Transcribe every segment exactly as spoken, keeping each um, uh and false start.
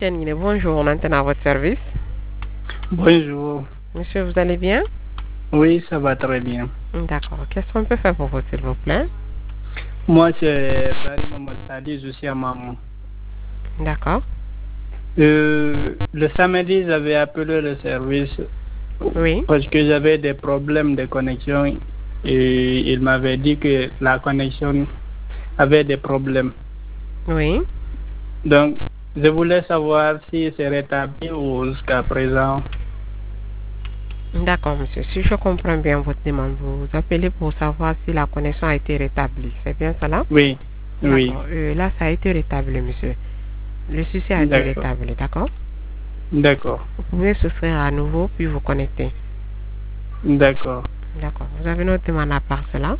Tiens, bonjour, on entend à votre service. Bonjour. Monsieur, vous allez bien? Oui, ça va très bien. D'accord. Qu'est-ce qu'on peut faire pour vous, s'il vous plaît? Moi, c'est Barry Mohamed Sadi, je suis à Maman. D'accord. Euh, le samedi, j'avais appelé le service Oui. parce que j'avais des problèmes de connexion et il m'avait dit que la connexion avait des problèmes. Oui. Donc, je voulais savoir si c'est rétabli ou jusqu'à présent. D'accord, monsieur. Si je comprends bien votre demande, vous appelez pour savoir si la connexion a été rétablie. C'est bien cela? Oui, oui. D'accord. Euh, là, ça a été rétabli, monsieur. Le souci a été D'accord. rétabli, d'accord? D'accord. Vous pouvez souscrire à nouveau puis vous connecter. D'accord. D'accord. Vous avez une autre demande à part cela?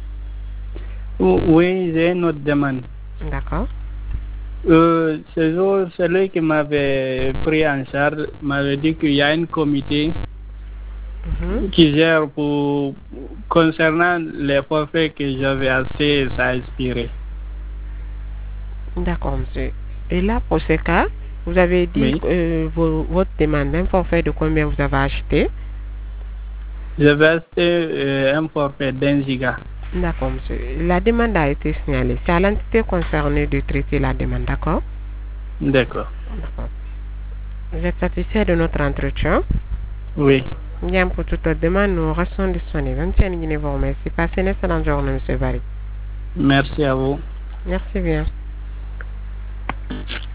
Oui, j'ai une autre demande. D'accord. Euh, ce jour, celui qui m'avait pris en charge m'avait dit qu'il y a un comité Mhm. qui gère pour concernant les forfaits que j'avais achetés, ça a expiré. D'accord, monsieur. Et là, pour ce cas, vous avez dit Oui. euh, vos- votre demande, un forfait de combien vous avez acheté? J'avais acheté euh, un forfait d'un giga. D'accord, monsieur. La demande a été signalée. C'est à l'entité concernée de traiter la demande, d'accord? D'accord. D'accord. Vous êtes satisfait de notre entretien? Oui. Bien, pour toute autre demande, nous restons disponibles. Un petit vous remercie. Passez une excellente journée, monsieur Barry. Merci à vous. Merci bien.